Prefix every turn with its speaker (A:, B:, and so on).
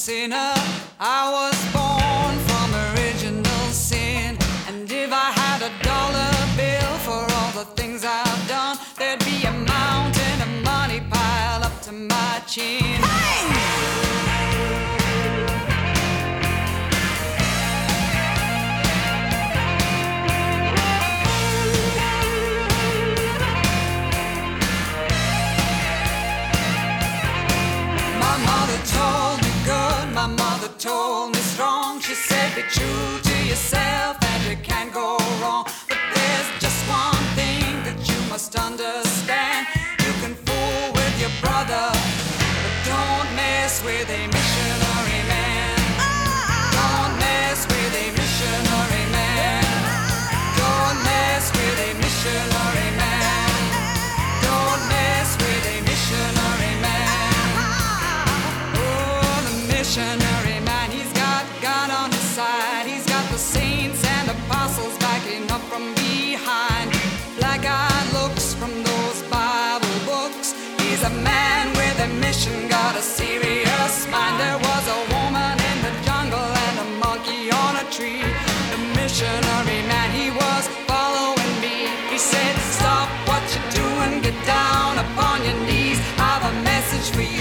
A: sinner. I was born from original sin. And if I had a dollar bill for all the things I've done, there'd be a mountain of money piled up to my chin. My mother told me strong. She said, be true to yourself and you can't go wrong. But there's just one thing that you must understand. You can fool with your brother, but don't mess with a missionary man. Don't mess with a missionary man. Don't mess with a missionary man. Don't mess with a missionary man. Missionary man, he's got God on his side. He's got the saints and apostles backing up from behind. Black-eyed looks from those Bible books. He's a man with a mission, got a serious mind. There was a woman in the jungle and a monkey on a tree. The missionary man, he was following me. He said, stop what you're doing, get down upon your knees. I've a message for you.